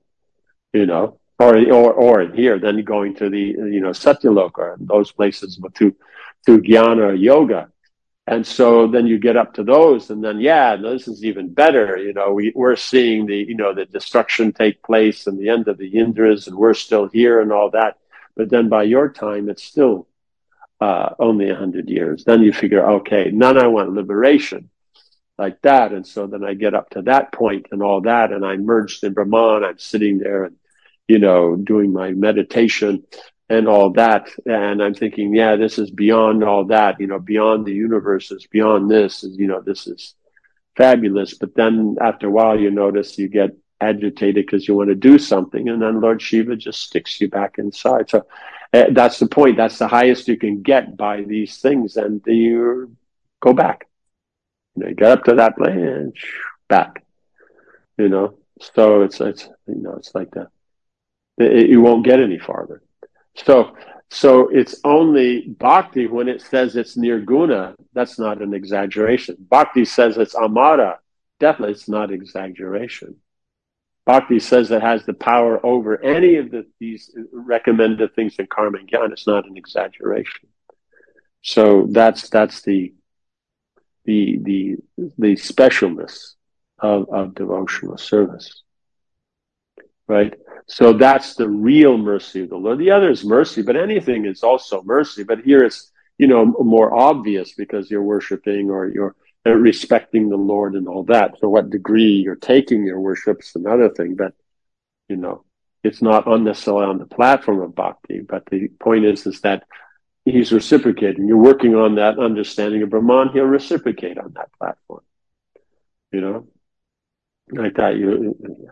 or here, then going to the, Satyaloka, those places through jnana or yoga. And so then you get up to those, and then, this is even better. We're seeing the destruction take place and the end of the Indras, and we're still here and all that. But then by your time, it's still only 100 years. Then you figure, okay, none, I want liberation like that. And so then I get up to that point and all that, and I'm merged in Brahman. I'm sitting there and, doing my meditation and all that. And I'm thinking, this is beyond all that, beyond the universes, beyond this, this is fabulous. But then after a while, you notice you get agitated because you want to do something. And then Lord Shiva just sticks you back inside. So that's the point. That's the highest you can get by these things. And you go back. You get up to that place and back. So it's like that. You won't get any farther. So it's only bhakti when it says it's nirguna. That's not an exaggeration. Bhakti says it's amara. Definitely, it's not exaggeration. Bhakti says it has the power over any of these recommended things in karma and jnana. It's not an exaggeration. So that's the specialness of devotional service, right? So that's the real mercy of the Lord. The other is mercy, but anything is also mercy. But here it's, more obvious because you're worshiping or you're respecting the Lord and all that. So what degree you're taking your worship's another thing, but, it's not unnecessarily on the platform of bhakti. But the point is that he's reciprocating. You're working on that understanding of Brahman, he'll reciprocate on that platform. Like that.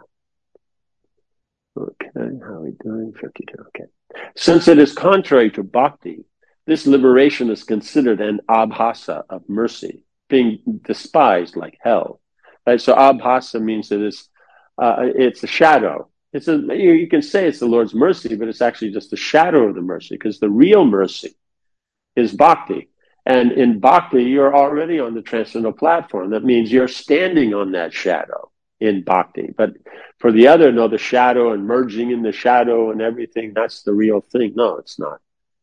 Okay, how are we doing? 52, okay. Since it is contrary to bhakti, this liberation is considered an abhasa of mercy, being despised like hell. Right? So abhasa means that it's a shadow. You can say it's the Lord's mercy, but it's actually just a shadow of the mercy, because the real mercy is bhakti. And in bhakti, you're already on the transcendental platform. That means you're standing on that shadow in bhakti. But for the other, no, the shadow and merging in the shadow and everything, that's the real thing. No, it's not.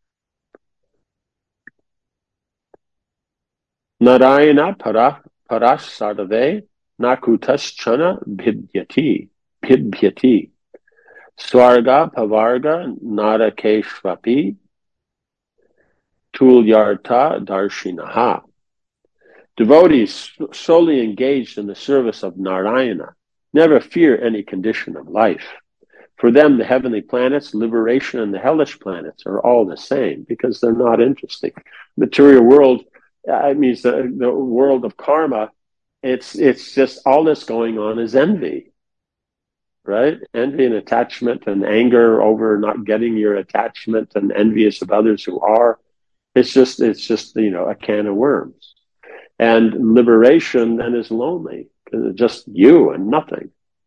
Narayana parash sarve nakutas chana bhibhyati swarga pavarga narakeshvapi tulyarta darshinaha. Devotees solely engaged in the service of Narayana never fear any condition of life. For them, the heavenly planets, liberation, and the hellish planets are all the same because they're not interesting. Material world, it means the world of karma, it's just all that's going on is envy, right? Envy and attachment and anger over not getting your attachment and envious of others who are. It's just a can of worms. And liberation then is lonely, because it's just you and nothing,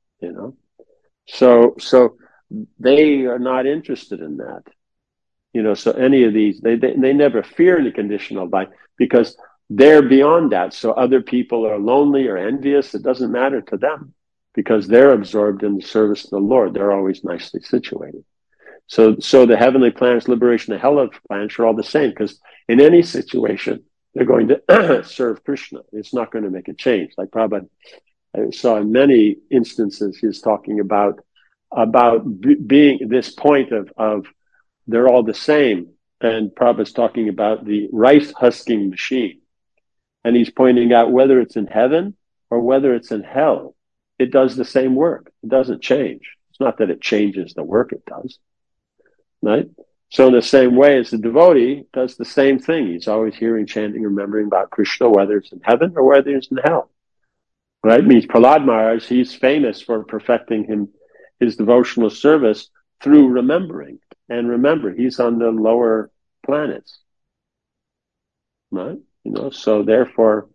So they are not interested in that, So any of these, they never fear any condition of life because they're beyond that. So other people are lonely or envious. It doesn't matter to them because they're absorbed in the service of the Lord. They're always nicely situated. So the heavenly planets, liberation, the hellish planets are all the same because in any situation, they're going to serve Krishna. It's not going to make a change. Like Prabhupada, I saw in many instances, he's talking about being this point of they're all the same. And Prabhupada's talking about the rice husking machine. And he's pointing out whether it's in heaven or whether it's in hell, it does the same work. It doesn't change. It's not that it changes the work it does. Right? So in the same way as the devotee does the same thing. He's always hearing, chanting, remembering about Krishna, whether it's in heaven or whether it's in hell. Right? It means Prahlad Maharaj, he's famous for perfecting his devotional service through remembering. And remember, he's on the lower planets. Right? So therefore,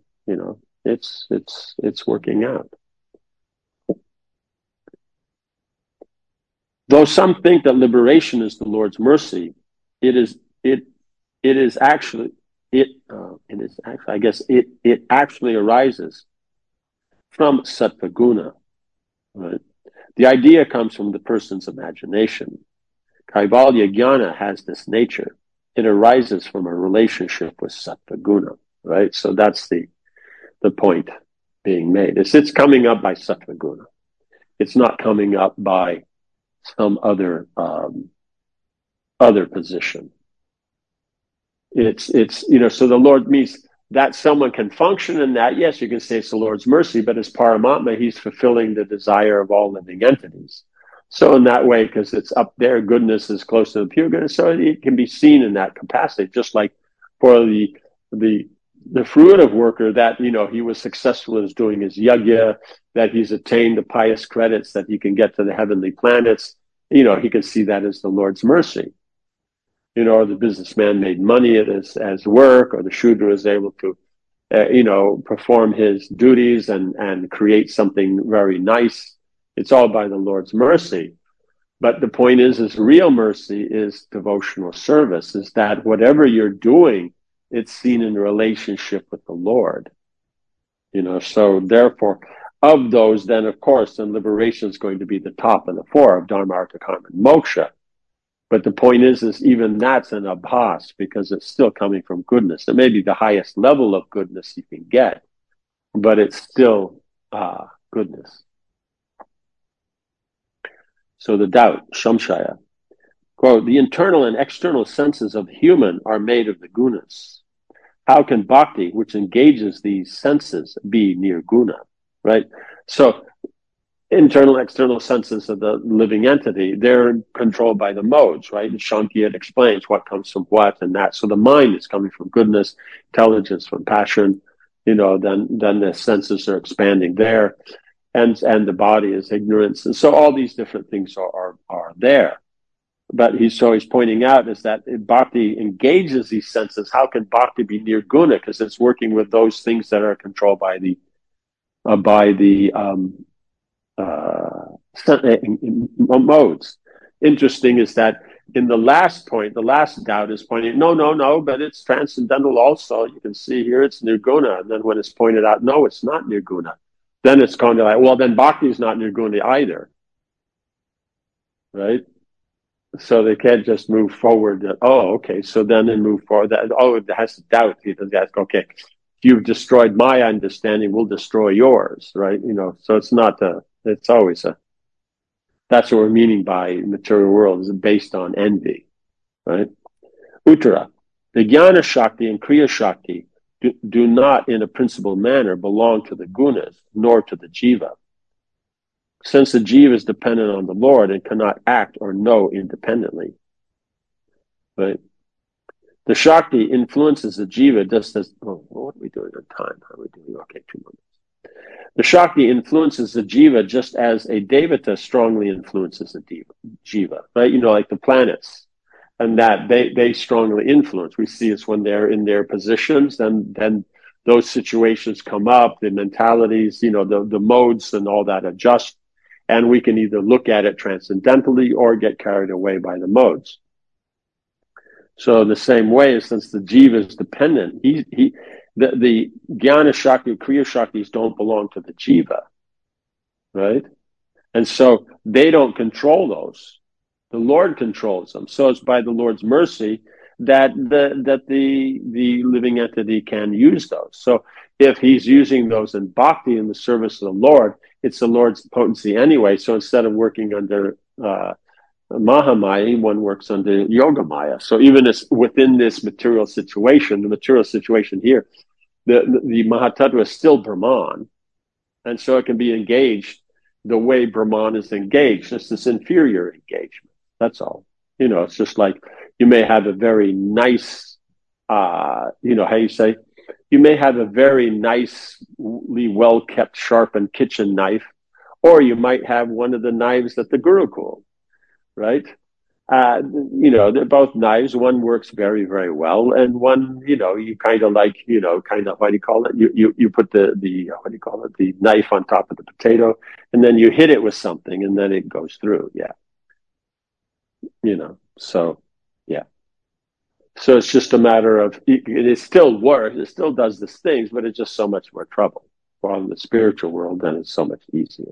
it's working out. Though some think that liberation is the Lord's mercy, it is actually and it's actually, I guess it actually arises from sattva guna. Right? The idea comes from the person's imagination. Kaivalya jnana has this nature. It arises from a relationship with sattva guna, right? So that's the point being made. It's coming up by sattva guna. It's not coming up by some other position. It's so the Lord means that someone can function in that. Yes, you can say it's the Lord's mercy, but as Paramatma, he's fulfilling the desire of all living entities. So in that way, because it's up there, goodness is close to the pure goodness, so it can be seen in that capacity. Just like for the fruitive worker, that he was successful in doing his yajna, that he's attained the pious credits, that he can get to the heavenly planets. He can see that as the Lord's mercy. Or the businessman made money as work, or the Shudra is able to, perform his duties and create something very nice. It's all by the Lord's mercy. But the point is real mercy is devotional service, is that whatever you're doing, it's seen in relationship with the Lord. So therefore, of those, then of course, then liberation is going to be the top of the four of Dharma, Artha, Karma, and Moksha. But the point is even that's an abhas, because it's still coming from goodness. It may be the highest level of goodness you can get, but it's still goodness. So the doubt, samshaya, quote, the internal and external senses of human are made of the gunas. How can bhakti, which engages these senses, be nirguna? Right? So internal, external senses of the living entity, they're controlled by the modes, right? And Shankya explains what comes from what and that. So the mind is coming from goodness, intelligence from passion, then the senses are expanding there, and the body is ignorance. And so all these different things are there. But he's pointing out is that if bhakti engages these senses, how can bhakti be nirguna? Because it's working with those things that are controlled by the modes. Interesting is that in the last point, the last doubt is pointing, no, but it's transcendental also. You can see here it's nirguna. And then when it's pointed out, no, it's not nirguna. Then it's kind of like, well, then bhakti is not nirguna either. Right? So they can't just move forward. Okay. So then they move forward. It has to doubt. He does ask, okay, you've destroyed my understanding, we'll destroy yours. Right? So it's not it's always that's what we're meaning by material world, is based on envy, right? Uttara, the Jnana Shakti and Kriya Shakti do not in a principal manner belong to the gunas, nor to the jiva. Since the jiva is dependent on the Lord and cannot act or know independently, right? The Shakti influences the jiva just as, what are we doing on time? How are we doing? Okay, 2 minutes. The Shakti influences the jiva just as a devata strongly influences the jiva, right? Like the planets, and that they strongly influence. We see it's when they're in their positions, then those situations come up, the mentalities, the modes and all that adjust, and we can either look at it transcendentally or get carried away by the modes. So in the same way, since the jiva is dependent, the Jnana Shakti, Kriya Shaktis don't belong to the jiva, right? And so they don't control those. The Lord controls them. So it's by the Lord's mercy that the living entity can use those. So if he's using those in bhakti in the service of the Lord, it's the Lord's potency anyway. So instead of working under Mahamaya, one works under Yogamaya. So even within this material situation, the material situation here, the Mahatattva is still Brahman. And so it can be engaged the way Brahman is engaged, just this inferior engagement. That's all. It's just like you may have a very nice, how you say, you may have a very nicely well-kept, sharpened kitchen knife, or you might have one of the knives at the Gurukul, right? They're both knives. One works very, very well, and one, you kind of like, what do you call it? You put the what do you call it? The knife on top of the potato, and then you hit it with something, and then it goes through. Yeah. So, yeah. So it's just a matter of, it still works, it still does these things, but it's just so much more trouble. While in the spiritual world, then it's so much easier.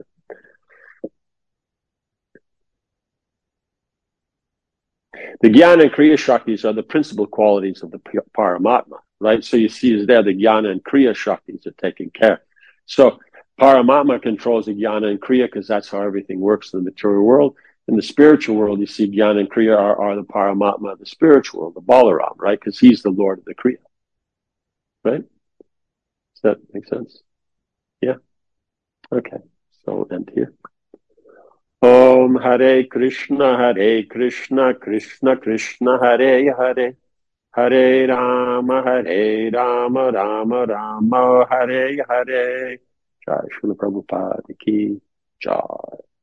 The Jnana and Kriya Shaktis are the principal qualities of the Paramatma, right? So you see there, the Jnana and Kriya Shaktis are taken care. So Paramatma controls the Jnana and Kriya because that's how everything works in the material world. In the spiritual world, you see Jnana and Kriya are the Paramatma of the spiritual world, the Balaram, right? Because he's the Lord of the Kriya, right? Does that make sense? Yeah? Okay. So we'll end here. Om Hare Krishna, Krishna Krishna, Hare Hare. Hare Rama, Rama Rama, Hare Hare. Jai Srila Prabhupada ki Jai.